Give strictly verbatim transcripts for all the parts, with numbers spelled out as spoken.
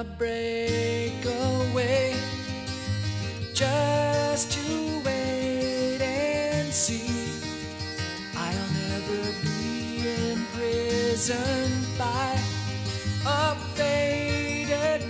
wanna break away just to wait and see. I'll never be imprisoned by a faded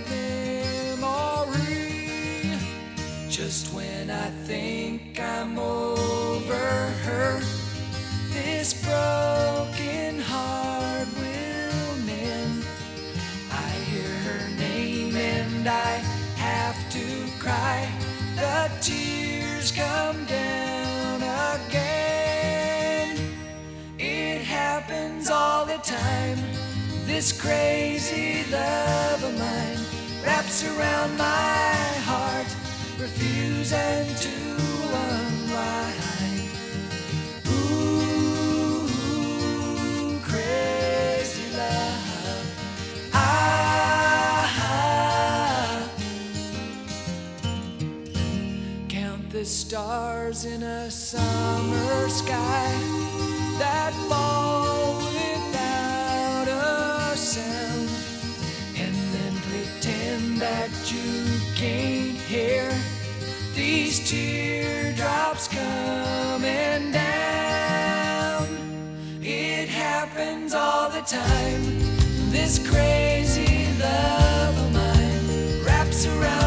memory. Just when I think I'm over her, this broken heart will mend. I hear her name and I have to cry. The tears come down again. It happens all the time. This crazy love of mine wraps around my heart, refusing to unwind. Ooh, crazy love. Ah, count the stars in a summer sky that fall without a sound, and then pretend that you can't hear these teardrops coming down. It happens all the time. This crazy love of mine wraps around